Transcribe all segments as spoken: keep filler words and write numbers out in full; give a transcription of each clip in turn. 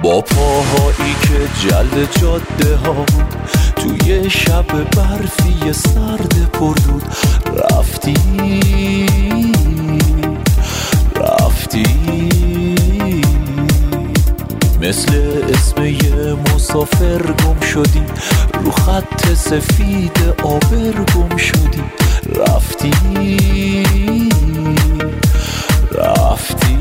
با پاهایی که جلد جاده ها توی شب برفی سرد پردود رفتی رفتی مثل اسم یه مسافر گم شدی رو خط سفید آبر گم شدی رفتی رفتی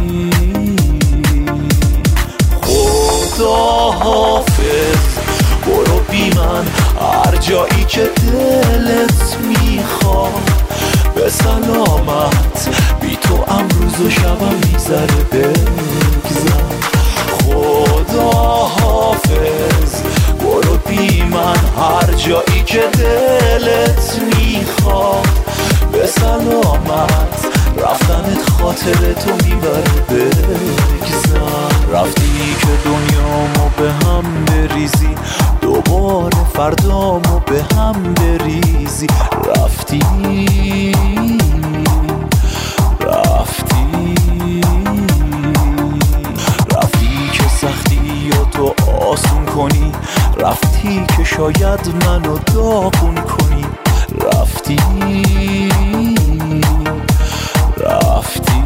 خدا حافظ برو بی من هر جایی که دلت میخواد به سلامت بی تو امروز و شبم میذاره بگذر خدا حافظ برو بی من هر جایی که دلت میخواد به سلامت رفتنت خاطرتو میبره بگذر رفتی که دنیامو به هم بریزی دوباره فردامو به هم بریزی رفتی رفتی رفتی که سختی و تو آسون کنی رفتی که شاید منو داغون کنی رفتی رفتی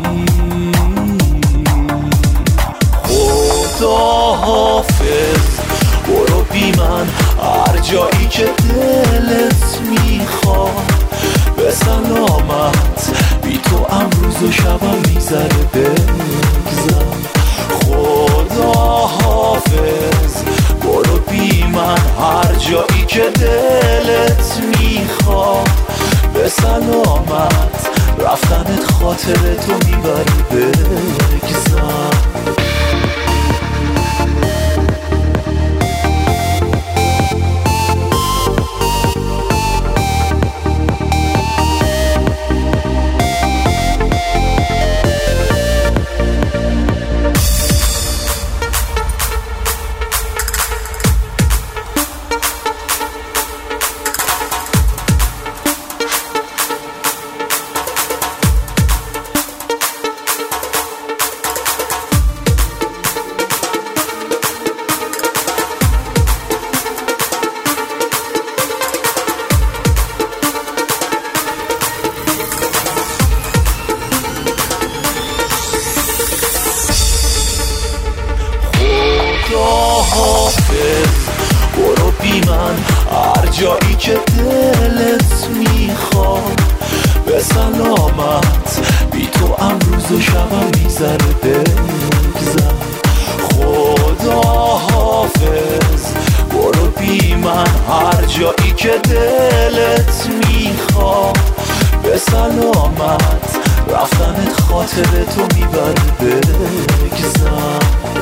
خدا حافظ برو بی من هر جایی که دلت میخواد به سلامت بی تو امروز و شبم میذاره بگذر خدا حافظ برو بی من هر جایی که دلت میخواد به سلامت رفتنت خاطرتو میبره بگذر برو بی من هر جایی که دلت میخواد به سلامت بی تو امروز و شبم میذاره بگذر خدا حافظ برو بی من هر جایی که دلت میخواد به سلامت رفتنت خاطرتو میبره بگذر